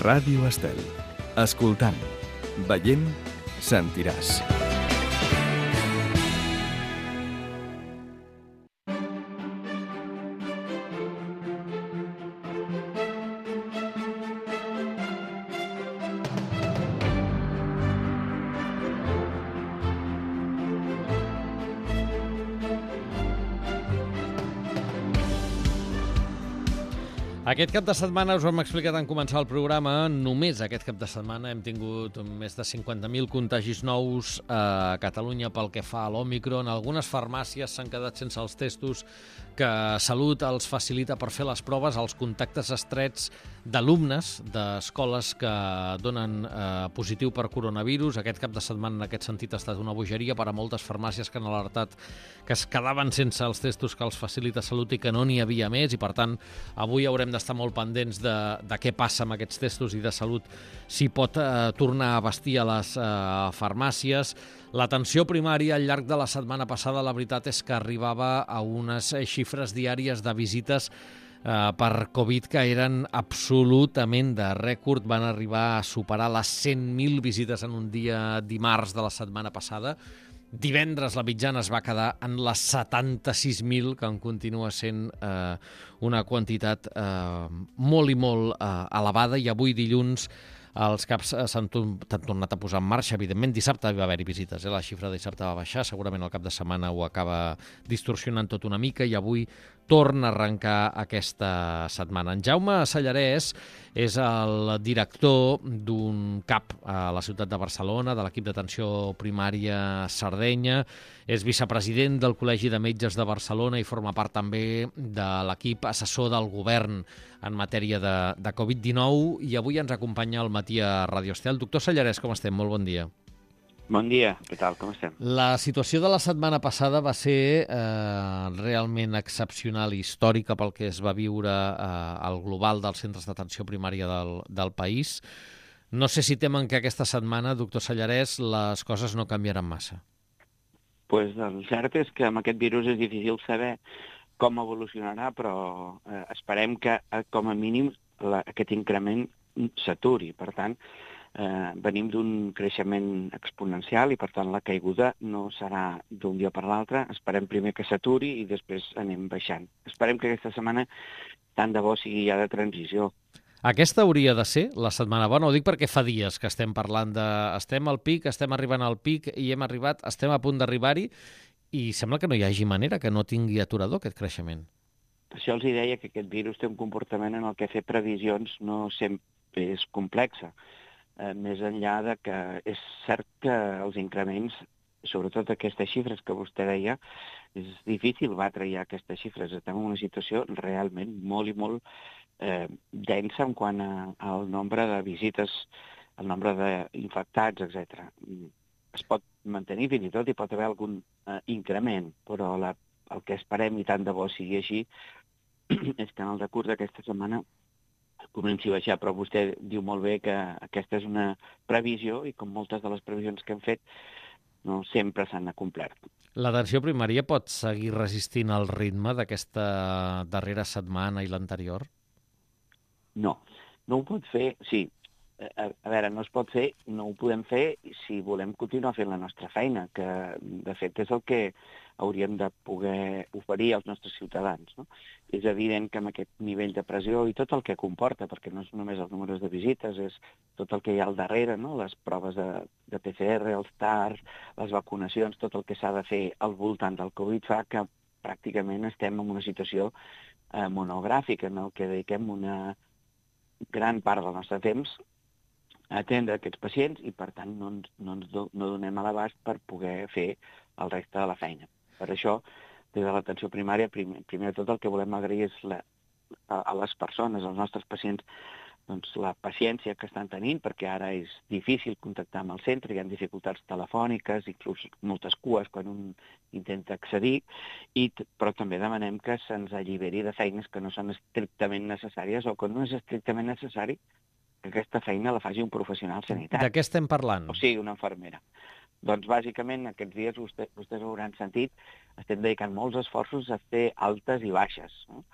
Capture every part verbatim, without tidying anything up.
Ràdio Estel. Escoltant, veient, sentiràs. Aquest cap de setmana, us ho hem explicat en començar el programa, només aquest cap de setmana hem tingut més de cinquanta mil contagis nous a Catalunya pel que fa a l'Òmicron. Algunes farmàcies s'han quedat sense els testos que Salut els facilita per fer les proves als contactes estrets d'alumnes d'escoles que donen eh, positiu per coronavirus. Aquest cap de setmana, en aquest sentit, ha estat una bogeria per a moltes farmàcies que han alertat que es quedaven sense els testos que els facilita Salut i que no n'hi havia més, i per tant avui haurem d'estar molt pendents de, de què passa amb aquests testos i de Salut, si pot eh, tornar a abastir a les eh, farmàcies. L'atenció primària al llarg de la setmana passada, la veritat és que arribava a unes xifres diàries de visites eh, per Covid que eren absolutament de rècord. Van arribar a superar les cent mil visites en un dia dimarts de la setmana passada. Divendres la mitjana es va quedar en les setanta-sis mil, que en continua sent eh, una quantitat eh, molt i molt eh, elevada, i avui dilluns els CAPs s'han tornat a posar en marxa. Evidentment, dissabte va haver-hi visites, eh? La xifra de dissabte va baixar, segurament el cap de setmana ho acaba distorsionant tot una mica, i avui torna a arrencar aquesta setmana. En Jaume Sallarès és el director d'un CAP a la ciutat de Barcelona, de l'equip d'atenció primària Sardenya, és vicepresident del Col·legi de Metges de Barcelona i forma part també de l'equip assessor del govern en matèria de, de Covid dinou, i avui ens acompanya al matí a Ràdio Estel. Doctor Sallarès, com estem? Molt bon dia. Bon dia, què tal, com estem? La situació de la setmana passada va ser eh, realment excepcional i històrica pel que es va viure eh, al global dels centres d'atenció primària del, del país. No sé si temen que aquesta setmana, doctor Sallarès, les coses no canviaran massa. Pues el cert és que amb aquest virus és difícil saber com evolucionarà, però eh, esperem que, eh, com a mínim, la, aquest increment s'aturi. Per tant, eh, venim d'un creixement exponencial i, per tant, la caiguda no serà d'un dia per l'altre. Esperem primer que s'aturi i després anem baixant. Esperem que aquesta setmana tant de bo sigui ja de transició. Aquesta hauria de ser la setmana bona. Ho dic perquè fa dies que estem parlant de... Estem al pic, estem arribant al pic i hem arribat, estem a punt d'arribar-hi, i sembla que no hi hagi manera que no tingui aturador aquest creixement. Això els deia, que aquest virus té un comportament en el que fer previsions no sempre és complexa. Eh, més enllà de que és cert que els increments, sobretot aquestes xifres que vostè deia, és difícil batre ja aquestes xifres. Estem en una situació realment molt i molt eh, densa en quant a, al nombre de visites, el nombre d'infectats, etcètera. Es pot mantenir, fins i tot hi pot haver algun eh, increment, però la, el que esperem, i tant de bo sigui així, és que en el decurs d'aquesta setmana comenci a baixar, però vostè diu molt bé que aquesta és una previsió i com moltes de les previsions que hem fet no sempre s'han acomplert. L'atenció primària pot seguir resistint el ritme d'aquesta darrera setmana i l'anterior? No, no ho pot fer, sí. A, a veure, no es pot fer, no ho podem fer si volem continuar fent la nostra feina, que de fet és el que hauríem de poder oferir als nostres ciutadans, no? És evident que amb aquest nivell de pressió i tot el que comporta, perquè no és només els números de visites, és tot el que hi ha al darrere, no? Les proves de, de P C R, els TARs, les vacunacions, tot el que s'ha de fer al voltant del Covid fa que pràcticament estem en una situació eh, monogràfica en el que dediquem una gran part del nostre temps a atendre aquests pacients i, per tant, no ens, no ens do, no donem a l'abast per poder fer el reste de la feina. Per això, des de l'atenció primària, primer, primer de tot el que volem agrair és la, a, a les persones, als nostres pacients, doncs, la paciència que estan tenint, perquè ara és difícil contactar amb el centre, hi ha dificultats telefòniques, inclús moltes cues quan un intenta accedir, i, però també demanem que se'ns alliberi de feines que no són estrictament necessàries o que no és estrictament necessari que aquesta feina la faci un professional sanitari. De què estem parlant? O sigui, una infermera. Doncs, bàsicament, aquests dies, vostè, vostès ho hauran sentit, estem dedicant molts esforços a fer altes i baixes, no?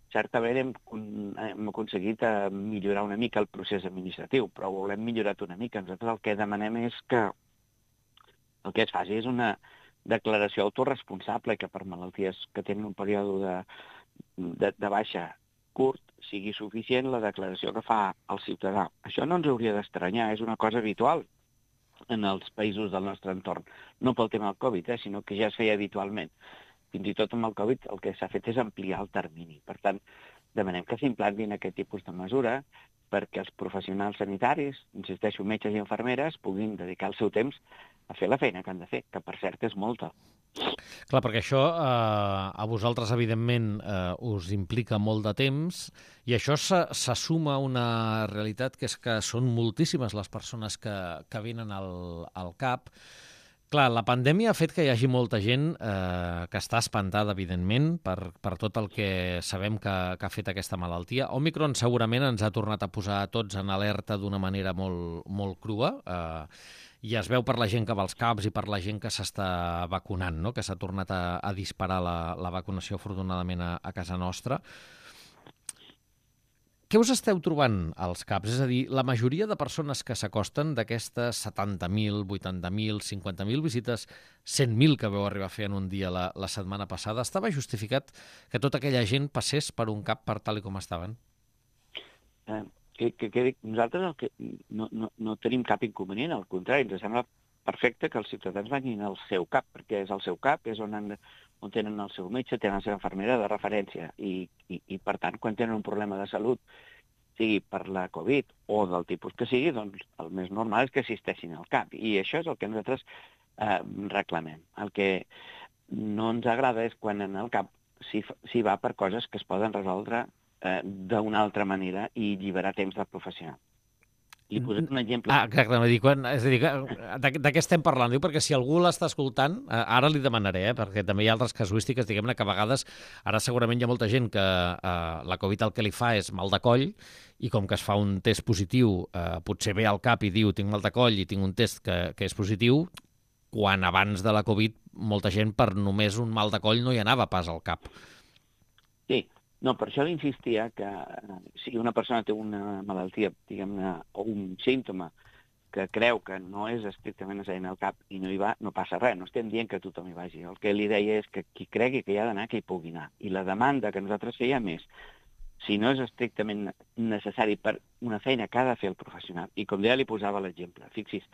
certament hem, hem aconseguit eh, millorar una mica el procés administratiu, però ho l'hem millorat una mica. Nosaltres el que demanem és que el que es faci és una declaració autoresponsable que per malalties que tenen un període de, de, de baixa curt sigui suficient la declaració que fa el ciutadà. Això no ens hauria d'estranyar, és una cosa habitual en els països del nostre entorn. No pel tema del Covid, eh, sinó que ja es feia habitualment. Fins i tot amb el Covid el que s'ha fet és ampliar el termini. Per tant, demanem que s'implantin aquest tipus de mesura perquè els professionals sanitaris, insisteixo, metges i infermeres, puguin dedicar el seu temps a fer la feina que han de fer, que per cert és molta. Clar, perquè això eh, a vosaltres, evidentment, eh, us implica molt de temps i això se, se suma a una realitat que és que són moltíssimes les persones que, que venen al, al CAP. Clar, la pandèmia ha fet que hi hagi molta gent eh, que està espantada, evidentment, per, per tot el que sabem que, que ha fet aquesta malaltia. Òmicron segurament ens ha tornat a posar a tots en alerta d'una manera molt, molt crua, eh, i es veu per la gent que va als CAPs i per la gent que s'està vacunant, no? Que s'ha tornat a, a disparar la, la vacunació, afortunadament, a, a casa nostra. Què us esteu trobant als CAPs? És a dir, la majoria de persones que s'acosten d'aquestes setanta mil, vuitanta mil, cinquanta mil visites, cent mil que veu arribar a fer en un dia la, la setmana passada, estava justificat que tota aquella gent passés per un CAP per tal i com estaven? Eh, que, que, que nosaltres el que no, no, no tenim cap inconvenient, al contrari, ens sembla perfecte que els ciutadans vagin al seu CAP, perquè és el seu CAP, és on, han, on tenen el seu metge, tenen la seva infermera de referència, i, i, i per tant, quan tenen un problema de salut, sigui per la Covid o del tipus que sigui, doncs el més normal és que assisteixin al CAP, i això és el que nosaltres eh, reclamem. El que no ens agrada és quan en el CAP s'hi va per coses que es poden resoldre eh, d'una altra manera i alliberar temps del professional. Li posem un exemple. Ah, exacte, no, dic, quan, és a dir, de, de què estem parlant? Diu, perquè si algú l'està escoltant, ara li demanaré, eh, perquè també hi ha altres casuístiques, diguem-ne, que a vegades, ara segurament hi ha molta gent que eh, la Covid el que li fa és mal de coll, i com que es fa un test positiu, eh, potser ve al CAP i diu tinc mal de coll i tinc un test que, que és positiu, quan abans de la Covid molta gent per només un mal de coll no hi anava pas al CAP. Sí. No, per això insistia que si una persona té una malaltia, diguem-ne, o un símptoma que creu que no és estrictament necessari al CAP i no hi va, no passa res, no estem dient que tothom hi vagi. El que li deia és que qui cregui que hi ha d'anar, que hi pugui anar. I la demanda que nosaltres fèiem és, si no és estrictament necessari per una feina que ha de fer el professional, i com deia li posava l'exemple, fixis,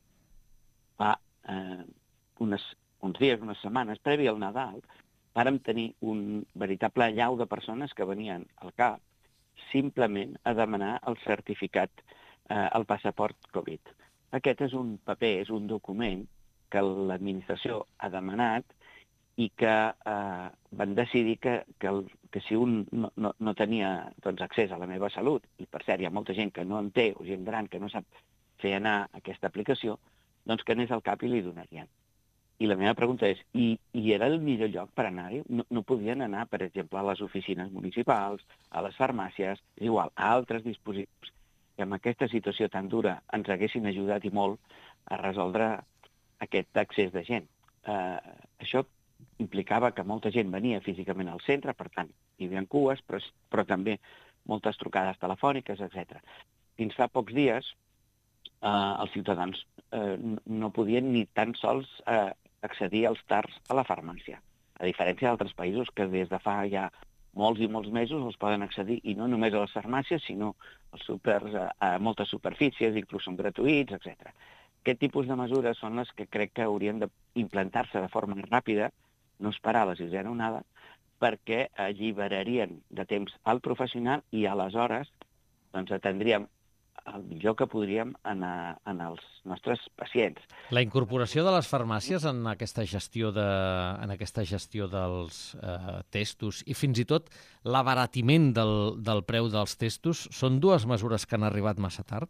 fa eh, unes, uns dies, unes setmanes, previ al Nadal, vàrem tenir un veritable allau de persones que venien al CAP simplement a demanar el certificat, eh, el passaport Covid. Aquest és un paper, és un document que l'administració ha demanat i que eh, van decidir que, que, el, que si un no, no, no tenia doncs, accés a la meva salut, i per cert hi ha molta gent que no en té, o gent gran que no sap fer anar aquesta aplicació, doncs que anés al CAP i li donarien. I la meva pregunta és, i, i era el millor lloc per anar-hi? No, no podien anar, per exemple, a les oficines municipals, a les farmàcies, és igual, a altres dispositius que en aquesta situació tan dura ens haguessin ajudat i molt a resoldre aquest accés de gent. Eh, això implicava que molta gent venia físicament al centre, per tant, hi havia cues, però, però també moltes trucades telefòniques, etcètera. Fins fa pocs dies, eh, els ciutadans eh, no podien ni tan sols eh, accedir als tars a la farmàcia, a diferència d'altres països que des de fa ja molts i molts mesos els poden accedir, i no només a les farmàcies, sinó als supers, a, a moltes superfícies, inclús són gratuïts, etcètera. Aquest tipus de mesures són les que crec que haurien d'implantar-se de forma ràpida, no esperar la sisena onada, perquè alliberarien de temps al professional i aleshores doncs, atendríem el millor que podríem en, a, en els nostres pacients. La incorporació de les farmàcies en aquesta gestió, de, en aquesta gestió dels eh, testos i fins i tot l'abaratiment del, del preu dels testos són dues mesures que han arribat massa tard?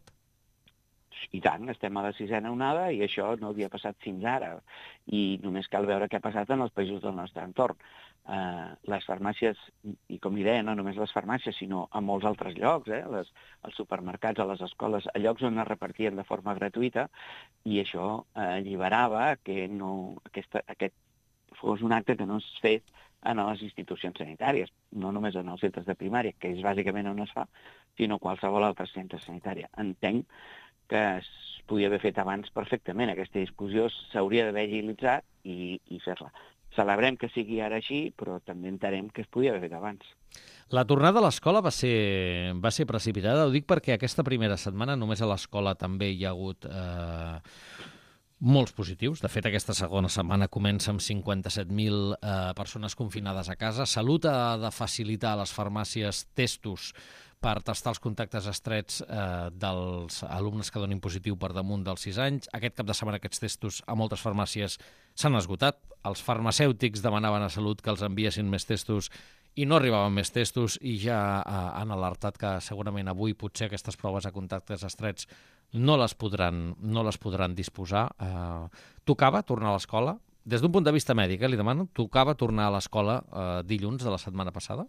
I tant, estem a la sisena onada i això no havia passat fins ara. I només cal veure què ha passat en els països del nostre entorn. Uh, les farmàcies, i com li deia, no només les farmàcies, sinó a molts altres llocs, eh? les, els supermercats, a les escoles, a llocs on es repartien de forma gratuïta, i això uh, alliberava que no, aquesta, aquest fos un acte que no es fes en les institucions sanitàries, no només en els centres de primària, que és bàsicament on es fa, sinó qualsevol altre centre sanitari. Entenc que es podia haver fet abans perfectament. Aquesta discussió s'hauria d'haver agilitzat i, i fer-la. Celebrem que sigui ara així, però també entenem que es podia haver fet abans. La tornada a l'escola va ser, va ser precipitada. Ho dic perquè aquesta primera setmana només a l'escola també hi ha hagut eh, molts positius. De fet, aquesta segona setmana comença amb cinquanta-set mil eh, persones confinades a casa. Salut ha de facilitar a les farmàcies testos per tastar els contactes estrets eh, dels alumnes que donin positiu per damunt dels sis anys. Aquest cap de setmana aquests testos a moltes farmàcies s'han esgotat. Els farmacèutics demanaven a Salut que els enviessin més testos i no arribaven més testos i ja eh, han alertat que segurament avui potser aquestes proves a contactes estrets no les podran, no les podran disposar. Eh, tocava tornar a l'escola? Des d'un punt de vista mèdic, eh, li demano, tocava tornar a l'escola eh, dilluns de la setmana passada?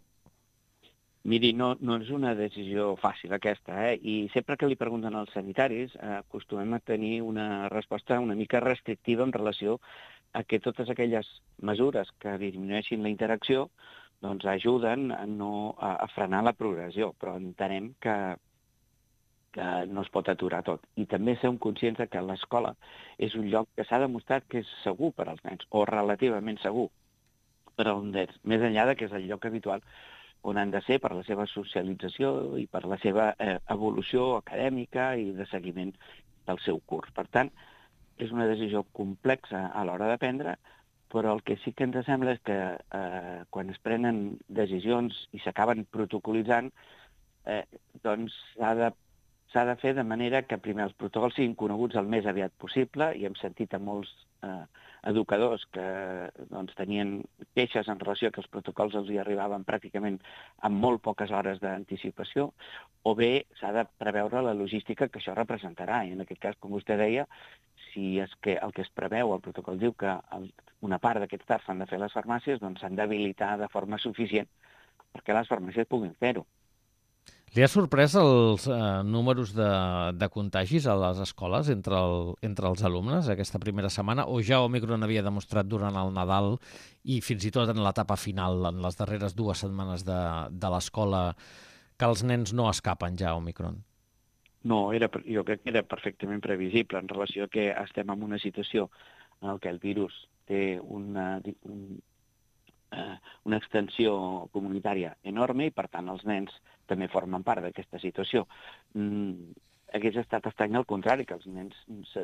Miri, no, no és una decisió fàcil aquesta, eh? I sempre que li pregunten als sanitaris eh, acostumem a tenir una resposta una mica restrictiva en relació a que totes aquelles mesures que disminueixin la interacció doncs ajuden a, no, a, a frenar la progressió, però entenem que, que no es pot aturar tot. I també som conscients que l'escola és un lloc que s'ha demostrat que és segur per als nens, o relativament segur per als nens, més enllà de que és el lloc habitual on han de ser per la seva socialització i per la seva eh, evolució acadèmica i de seguiment del seu curs. Per tant, és una decisió complexa a l'hora de prendre, però el que sí que ens sembla és que eh, quan es prenen decisions i s'acaben protocolitzant, eh, doncs s'ha de, s'ha de fer de manera que primer els protocols siguin coneguts el més aviat possible, i hem sentit a molts eh, educadors que doncs, tenien queixes en relació que els protocols els hi arribaven pràcticament amb molt poques hores d'anticipació, o bé s'ha de preveure la logística que això representarà. I en aquest cas, com vostè deia, si és que el que es preveu, el protocol diu que el, una part d'aquests tasks s'han de fer a les farmàcies, doncs s'han d'habilitar de forma suficient perquè les farmàcies puguin fer-ho. Li ha sorprès els eh, números de, de contagis a les escoles entre, el, entre els alumnes aquesta primera setmana, o ja Omicron havia demostrat durant el Nadal i fins i tot en l'etapa final, en les darreres dues setmanes de, de l'escola, que els nens no escapen ja a Omicron? No, era, jo crec que era perfectament previsible en relació a que estem en una situació en què el virus té una, un, eh, una extensió comunitària enorme i, per tant, els nens també formen part d'aquesta situació. Mm, hagués estat estrany al contrari, que els nens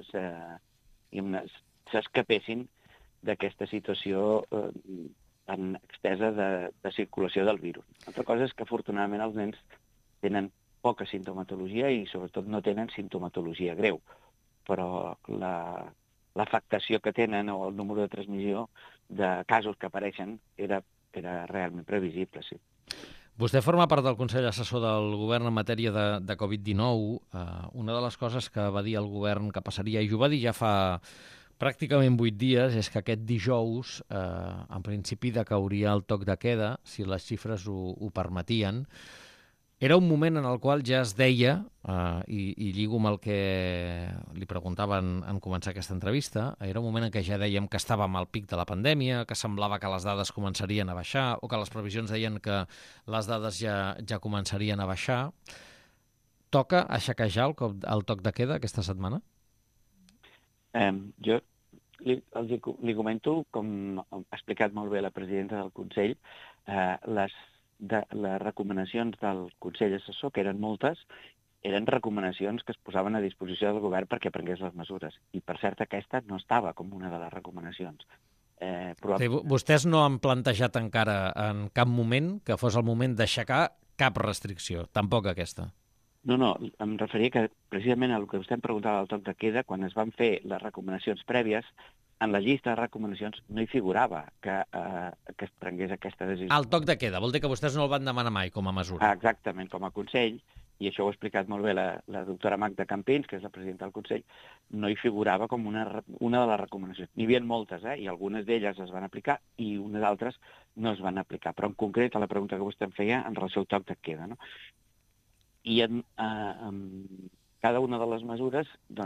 s'escapessin d'aquesta situació eh, tan extesa de, de circulació del virus. Altra cosa és que, afortunadament, els nens tenen poca sintomatologia i, sobretot, no tenen sintomatologia greu, però la, l'afectació que tenen o el número de transmissió de casos que apareixen era, era realment previsible, sí. Vostè forma part del Consell Assessor del Govern en matèria de, de covid dinou. Eh, una de les coses que va dir el govern que passaria, i ho va dir ja fa pràcticament vuit dies, és que aquest dijous, eh, en principi, decauria el toc de queda, si les xifres ho, ho permetien. Era un moment en el qual ja es deia, eh, i, i lligo amb el que li preguntaven en començar aquesta entrevista, era un moment en què ja dèiem que estàvem al pic de la pandèmia, que semblava que les dades començarien a baixar, o que les previsions deien que les dades ja, ja començarien a baixar. Toca aixecar ja el, el toc de queda aquesta setmana? Eh, jo li, els, li comento, com ha explicat molt bé la presidenta del Consell, eh, les de les recomanacions del Consell Assessor, que eren moltes, eren recomanacions que es posaven a disposició del govern perquè prengués les mesures. I, per cert, aquesta no estava com una de les recomanacions. Eh, però... sí, vostès no han plantejat encara en cap moment que fos el moment d'aixecar cap restricció, tampoc aquesta. No, no, em referia que precisament el que vostè em preguntava del toc de queda, quan es van fer les recomanacions prèvies, en la llista de recomanacions no hi figurava que, eh, que es prengués aquesta decisió. El toc de queda, vol dir que vostès no el van demanar mai com a mesura. Ah, exactament, com a Consell, i això ho ha explicat molt bé la, la doctora Magda Campins, que és la presidenta del Consell, no hi figurava com una, una de les recomanacions. N'hi havia moltes, eh, i algunes d'elles es van aplicar i unes altres no es van aplicar. Però en concret, a la pregunta que vostè em feia, en relació al toc de queda, no? I en, eh, en cada una de les mesures doncs,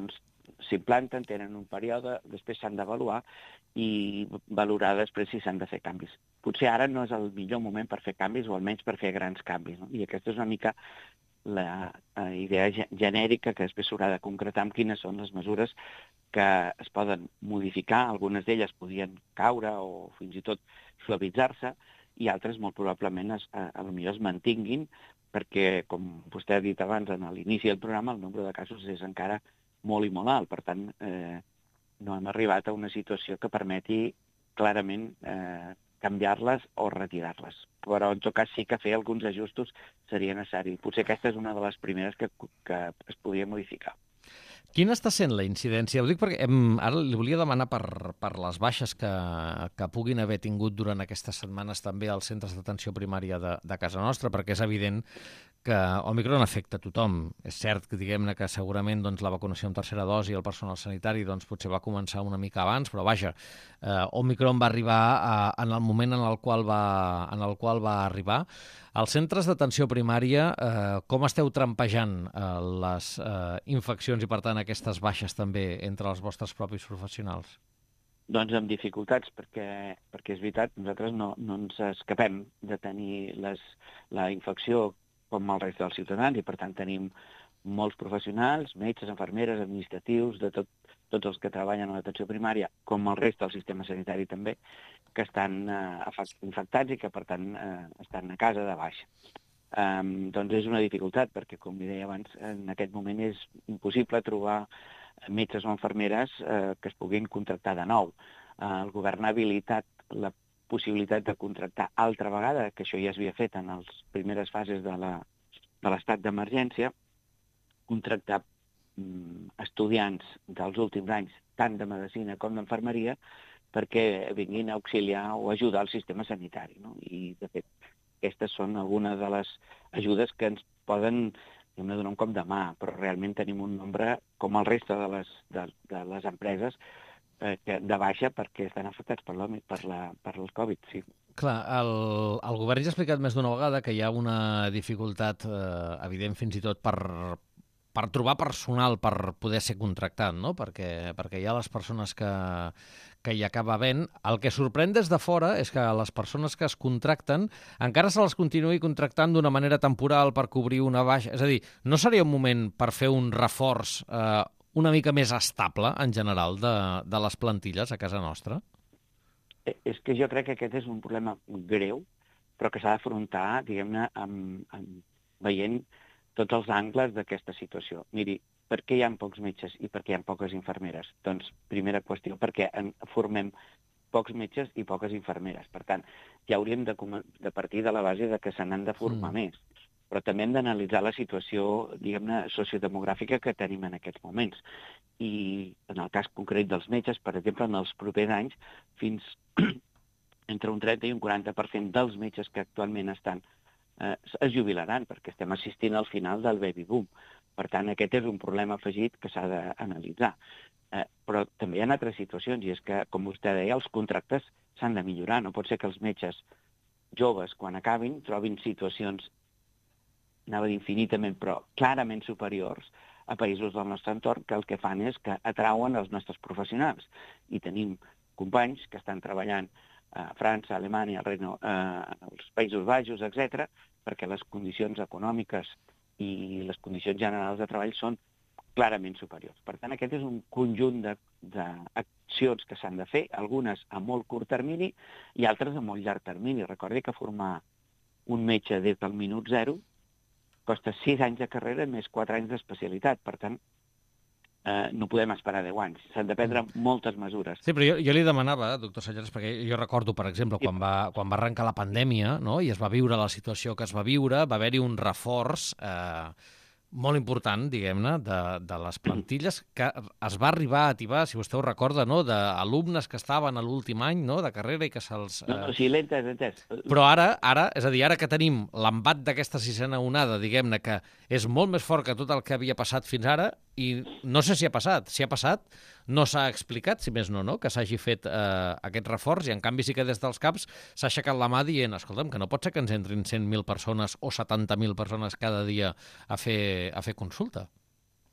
s'implanten, tenen un període, després s'han d'avaluar i valorar després si s'han de fer canvis. Potser ara no és el millor moment per fer canvis, o almenys per fer grans canvis, no? I aquesta és una mica la idea genèrica que després s'haurà de concretar amb quines són les mesures que es poden modificar. Algunes d'elles podien caure o fins i tot suavitzar-se, i altres molt probablement es, a, a millor es mantinguin, perquè, com vostè ha dit abans en l'inici del programa, el nombre de casos és encara molt i molt alt. Per tant, eh, no hem arribat a una situació que permeti clarament eh, canviar-les o retirar-les. Però, en tot cas, sí que fer alguns ajustos seria necessari. Potser aquesta és una de les primeres que, que es podria modificar. Quina està sent la incidència? Ho dic perquè hem, ara li volia demanar per, per les baixes que, que puguin haver tingut durant aquestes setmanes també als centres d'atenció primària de, de casa nostra, perquè és evident que Òmicron afecta a tothom. És cert que, diguem-ne, que segurament doncs, la vacunació amb tercera dosi i el personal sanitari doncs, potser va començar una mica abans, però vaja, eh, Òmicron va arribar a, en el moment en el qual va, en el qual va arribar. Als centres d'atenció primària, eh, com esteu trampejant eh, les eh, infeccions i, per tant, aquestes baixes també entre els vostres propis professionals? Doncs amb dificultats, perquè, perquè és veritat, nosaltres no, no ens escapem de tenir les, la infecció com el resta dels ciutadans, i per tant tenim molts professionals, metges, infermeres, administratius, de tot, tots els que treballen a l'atenció primària, com el resta del sistema sanitari també, que estan eh, infectats i que, per tant, eh, estan a casa de baixa. Um, doncs és una dificultat, perquè, com li deia abans, en aquest moment és impossible trobar metges o infermeres eh, que es puguin contractar de nou. Eh, el govern ha habilitat la possibilitat de contractar altra vegada, que això ja s'havia fet en les primeres fases de la, de l'estat d'emergència, contractar mm, estudiants dels últims anys, tant de medicina com d'infermeria, perquè vinguin a auxiliar o ajudar el sistema sanitari, no? I, de fet, aquestes són algunes de les ajudes que ens poden donar un cop de mà, però realment tenim un nombre, com el reste de les, de, de les empreses, eh, de baixa perquè estan afectats per, per, la, per el Covid, sí. Clar, el, el govern ja ha explicat més d'una vegada que hi ha una dificultat eh, evident fins i tot per, per trobar personal per poder ser contractat, no? Perquè, perquè hi ha les persones que, que hi acaba havent. El que sorprèn des de fora és que les persones que es contracten encara se les continuï contractant d'una manera temporal per cobrir una baixa. És a dir, no seria un moment per fer un reforç eh, una mica més estable, en general, de, de les plantilles a casa nostra? És que jo crec que aquest és un problema greu, però que s'ha d'afrontar, diguem-ne, amb, amb veient tots els angles d'aquesta situació. Miri, per què hi ha pocs metges i per què hi ha poques infermeres? Doncs, primera qüestió, perquè en formem pocs metges i poques infermeres. Per tant, ja hauríem de, de partir de la base de que se n'han de formar mm. més. Però també hem d'analitzar la situació, diguem-ne, sociodemogràfica que tenim en aquests moments. I en el cas concret dels metges, per exemple, en els propers anys, fins entre un trenta i un quaranta per cent dels metges que actualment estan eh, es jubilaran, perquè estem assistint al final del baby boom. Per tant, aquest és un problema afegit que s'ha d'analitzar. Eh, però també hi ha altres situacions, i és que, com vostè deia, els contractes s'han de millorar. No pot ser que els metges joves, quan acabin, trobin situacions, anava infinitament, però clarament superiors a països del nostre entorn, que el que fan és que atrauen els nostres professionals. I tenim companys que estan treballant a França, Alemanya, Reino, eh, els Països Baixos, etcètera, perquè les condicions econòmiques i les condicions generals de treball són clarament superiors. Per tant, aquest és un conjunt d'accions que s'han de fer, algunes a molt curt termini i altres a molt llarg termini. Recordi que formar un metge des del minut zero costa sis anys de carrera més quatre anys d'especialitat. Per tant, eh, no podem esperar deu anys. S'han de prendre moltes mesures. Sí, però jo, jo li demanava, doctor Salleras, perquè jo recordo, per exemple, quan va, quan va arrencar la pandèmia, no?, i es va viure la situació que es va viure, va haver-hi un reforç eh, molt important, diguem-ne, de, de les plantilles, que es va arribar a ativar, si vostè ho recorda, no?, d'alumnes que estaven a l'últim any, no?, de carrera i que se'ls... Eh... No, no, sí, l'he entès, l'he entès. Però ara, ara, és a dir, ara que tenim l'embat d'aquesta sisena onada, diguem-ne, que és molt més fort que tot el que havia passat fins ara, i no sé si ha passat. Si ha passat, no s'ha explicat, si més no, no?, que s'hagi fet eh, aquest reforç, i en canvi sí que des dels CAPs s'ha aixecat la mà dient, escolta'm, que no pot ser que ens entrin cent mil persones o setanta mil persones cada dia a fer, a fer consulta.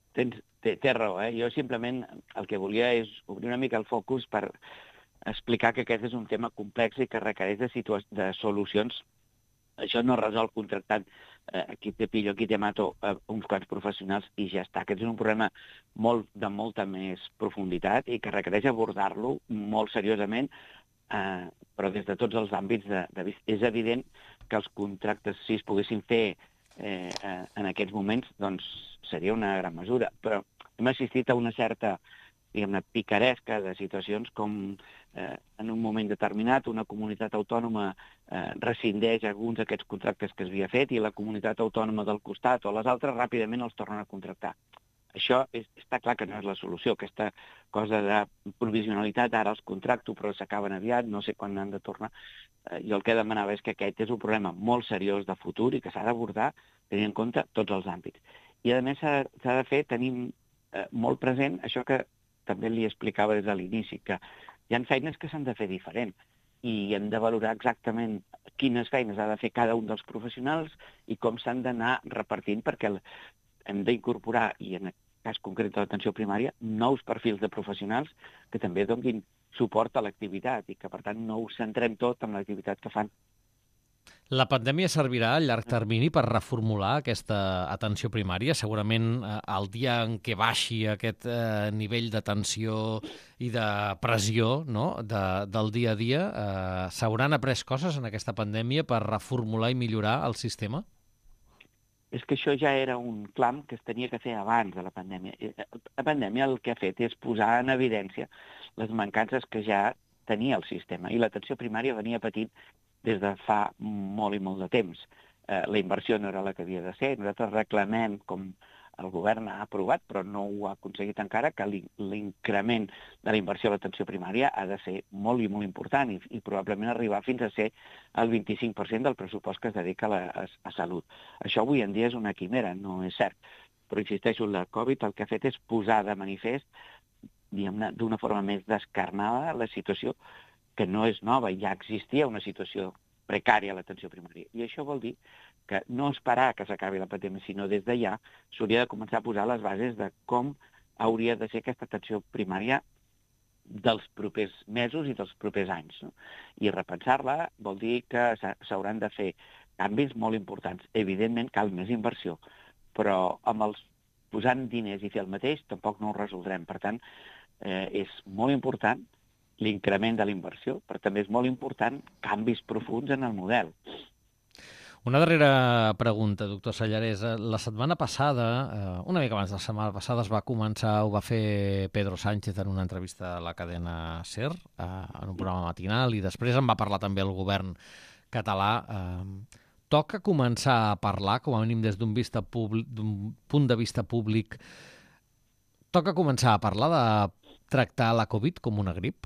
tens, té, té raó, eh? Jo simplement el que volia és obrir una mica el focus per explicar que aquest és un tema complex i que requereix de, situa- de solucions. Això no resol contractant eh, aquí te pillo, aquí te mato eh, uns quants professionals i ja està. Aquest és un problema molt, de molta més profunditat i que requereix abordar-lo molt seriosament, eh, però des de tots els àmbits de, de vista. És evident que els contractes, si es poguessin fer eh, eh, en aquests moments, doncs seria una gran mesura. Però hem assistit a una certa, diguem-ne, picaresca de situacions com eh, en un moment determinat una comunitat autònoma eh, rescindeix alguns d'aquests contractes que s'havia fet i la comunitat autònoma del costat o les altres ràpidament els tornen a contractar. Això és, està clar que no és la solució. Aquesta cosa de provisionalitat, ara els contracto però s'acaben aviat, no sé quan han de tornar. Eh, jo el que demanava és que aquest és un problema molt seriós de futur i que s'ha d'abordar tenint en compte tots els àmbits. I a més s'ha de fer, tenim eh, molt present això que també li explicava des de l'inici, que hi ha feines que s'han de fer diferent i hem de valorar exactament quines feines ha de fer cada un dels professionals i com s'han d'anar repartint, perquè hem d'incorporar, i en el cas concret de l'atenció primària, nous perfils de professionals que també donin suport a l'activitat i que, per tant, no ho centrem tot en l'activitat que fan. La pandèmia servirà a llarg termini per reformular aquesta atenció primària? Segurament eh, el dia en què baixi aquest eh, nivell de tensió i de pressió, no?, de, del dia a dia, eh, s'hauran après coses en aquesta pandèmia per reformular i millorar el sistema? És que això ja era un clam que es tenia que fer abans de la pandèmia. La pandèmia el que ha fet és posar en evidència les mancances que ja tenia el sistema, i l'atenció primària venia patint des de fa molt i molt de temps. Eh, la inversió no era la que havia de ser. Nosaltres reclamem, com el govern ha aprovat, però no ho ha aconseguit encara, que l'increment de la inversió a l'atenció primària ha de ser molt i molt important i, i probablement arribar fins a ser el vint-i-cinc per cent del pressupost que es dedica a, la, a, a salut. Això avui en dia és una quimera, no és cert. Però insisteixo, la Covid el que ha fet és posar de manifest, diguem-ne, d'una forma més descarnada la situació que no és nova, ja existia una situació precària a l'atenció primària. I això vol dir que no esperar que s'acabi la pandèmia, sinó des de ja s'hauria de començar a posar les bases de com hauria de ser aquesta atenció primària dels propers mesos i dels propers anys. No? I repensar-la vol dir que s'hauran de fer canvis molt importants. Evidentment cal més inversió, però amb els posant diners i fer el mateix tampoc no ho resoldrem. Per tant, eh, és molt important l'increment de la inversió, però també és molt important canvis profunds en el model. Una darrera pregunta, doctor Sallarès. La setmana passada, una mica abans de la setmana passada, es va començar, ho va fer Pedro Sánchez en una entrevista a la cadena SER, en un programa matinal, i després en va parlar també el govern català. Toca començar a parlar, com a mínim des d'un vista públic, d'un punt de vista públic, toca començar a parlar de tractar la Covid com una grip?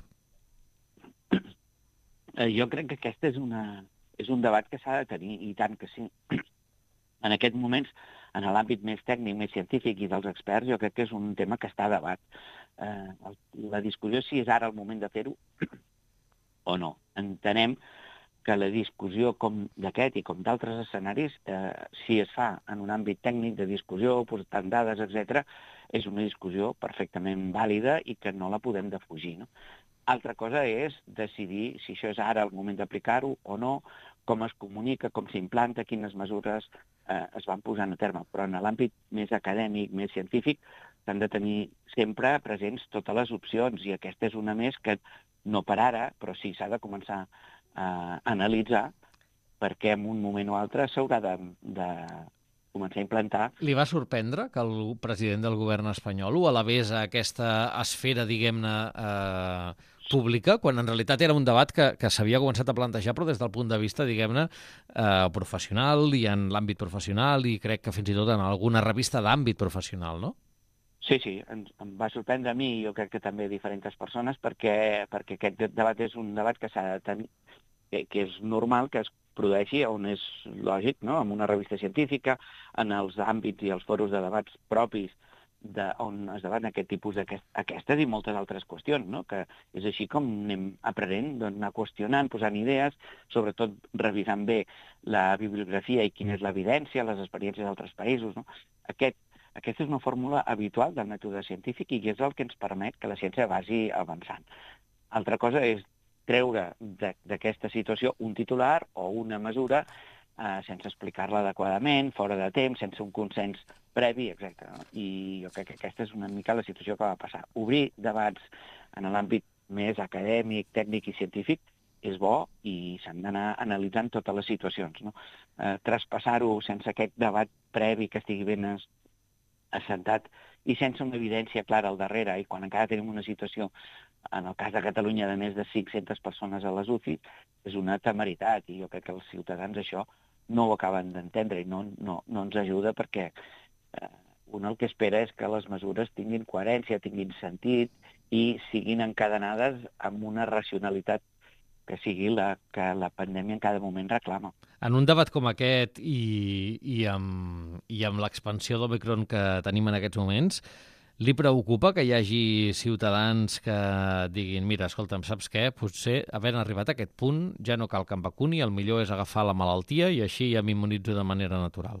Jo crec que aquest és, una, és un debat que s'ha de tenir, i tant que sí. En aquests moments, en l'àmbit més tècnic, més científic i dels experts, jo crec que és un tema que està a debat. Eh, la discussió si és ara el moment de fer-ho o no. Entenem que la discussió com d'aquest i com d'altres escenaris, eh, si es fa en un àmbit tècnic de discussió, portant dades, etcètera, és una discussió perfectament vàlida i que no la podem defugir, no? Altra cosa és decidir si això és ara el moment d'aplicar-ho o no, com es comunica, com s'implanta, quines mesures eh, es van posant a terme. Però en l'àmbit més acadèmic, més científic, s'han de tenir sempre presents totes les opcions, i aquesta és una més que no per ara, però sí s'ha de començar a analitzar, perquè en un moment o altre s'haurà de, de començar a implantar. Li va sorprendre que el president del govern espanyol ho elevés a aquesta esfera, diguem-ne, eh, pública, quan en realitat era un debat que, que s'havia començat a plantejar, però des del punt de vista, diguem-ne, eh, professional i en l'àmbit professional, i crec que fins i tot en alguna revista d'àmbit professional, no? Sí, sí, em, em va sorprendre a mi, i jo crec que també a diferents persones, perquè, perquè aquest debat és un debat que s'ha de tenir, que, que és normal que es produeixi, on és lògic, no?, en una revista científica, en els àmbits i els foros de debats propis, de, on es debaten aquest tipus d'aquestes i moltes altres qüestions, no?, que és així com anem aprenent, doncs, anar qüestionant, posant idees, sobretot revisant bé la bibliografia i quina és l'evidència, les experiències d'altres països, no? Aquest Aquesta és una fórmula habitual del mètode científic i és el que ens permet que la ciència vagi avançant. Altra cosa és treure d'aquesta situació un titular o una mesura eh, sense explicar-la adequadament, fora de temps, sense un consens previ, etcètera. I jo crec que aquesta és una mica la situació que va passar. Obrir debats en l'àmbit més acadèmic, tècnic i científic és bo i s'han d'anar analitzant totes les situacions. No? Eh, traspassar-ho sense aquest debat previ que estigui ben assentat i sense una evidència clara al darrere, i quan encara tenim una situació, en el cas de Catalunya, de més de cinc-centes persones a les U C I, és una temeritat, i jo crec que els ciutadans això no ho acaben d'entendre i no, no, no ens ajuda perquè eh, un el que espera és que les mesures tinguin coherència, tinguin sentit i siguin encadenades amb una racionalitat que sigui la que la pandèmia en cada moment reclama. En un debat com aquest i, i amb, i amb l'expansió d'Omicron que tenim en aquests moments, li preocupa que hi hagi ciutadans que diguin mira, escolta'm, saps què? Potser havent arribat a aquest punt ja no cal que em vacuni, el millor és agafar la malaltia i així ja m'immunitzo de manera natural.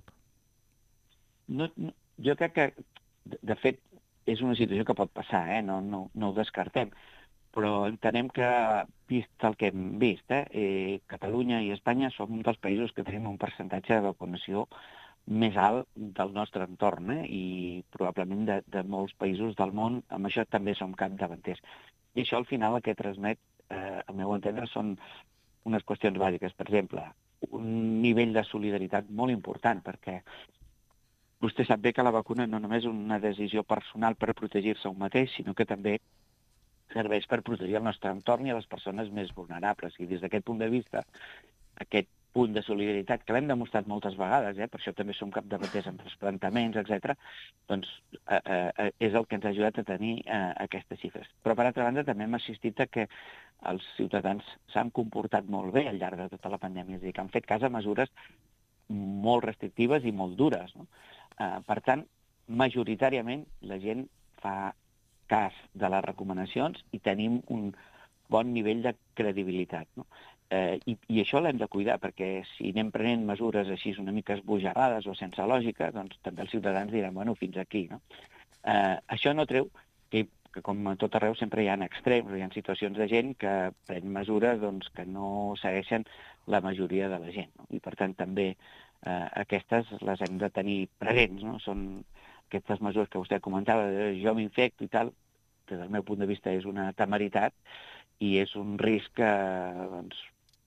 No, no, jo crec que, de, de fet, és una situació que pot passar, eh? no, no, no ho descartem. Però entenem que, vist el que hem vist, eh, eh, Catalunya i Espanya som un dels països que tenim un percentatge de vacunació més alt del nostre entorn, eh, i probablement de, de molts països del món, amb això també som capdavanters. I això al final el que transmet, eh, al meu entendre, són unes qüestions bàsiques. Per exemple, un nivell de solidaritat molt important, perquè vostè sap bé que la vacuna no només és una decisió personal per protegir-se un mateix, sinó que també serveix per protegir el nostre entorn i a les persones més vulnerables. I des d'aquest punt de vista, aquest punt de solidaritat, que l'hem demostrat moltes vegades, eh, per això també som capdavanters amb trasplantaments, etcètera, doncs eh, eh, és el que ens ha ajudat a tenir eh, aquestes xifres. Però, per altra banda, també hem assistit a que els ciutadans s'han comportat molt bé al llarg de tota la pandèmia, és a dir, que han fet cas a mesures molt restrictives i molt dures. No? Eh, per tant, majoritàriament la gent fa cas de les recomanacions i tenim un bon nivell de credibilitat. No? Eh, i, I això l'hem de cuidar, perquè si anem prenent mesures així una mica esbojarrades o sense lògica, doncs també els ciutadans diran, bueno, fins aquí. No? Eh, això no treu que, que, com a tot arreu, sempre hi ha extrems, hi ha situacions de gent que pren mesures doncs, que no segueixen la majoria de la gent. No? I, per tant, també eh, aquestes les hem de tenir presents. No? Són aquestes mesures que vostè comentava, de jo m'infecto i tal, des del meu punt de vista és una temeritat i és un risc que, doncs,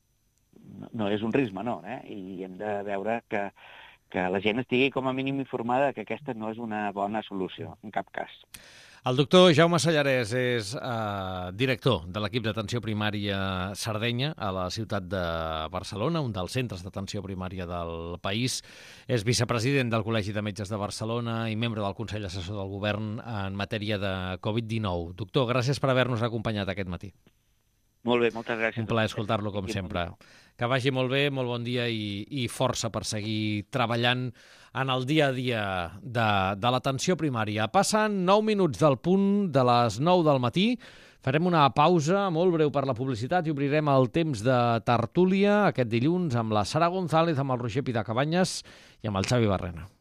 no és un risc menor, eh? I hem de veure que, que la gent estigui com a mínim informada que aquesta no és una bona solució, en cap cas. El doctor Jaume Sallarès és eh, director de l'equip d'atenció primària Sardenya a la ciutat de Barcelona, un dels centres d'atenció primària del país. És vicepresident del Col·legi de Metges de Barcelona i membre del Consell Assessor del Govern en matèria de covid dinou. Doctor, gràcies per haver-nos acompanyat aquest matí. Molt bé, moltes gràcies. Un plaer escoltar-lo, com sempre. Que vagi molt bé, molt bon dia i, i força per seguir treballant en el dia a dia de, de l'atenció primària. Passen nou minuts del punt de les nou del matí. Farem una pausa molt breu per la publicitat i obrirem el temps de tertúlia aquest dilluns amb la Sara González, amb el Roger Pidacabanyes i amb el Xavi Barrena.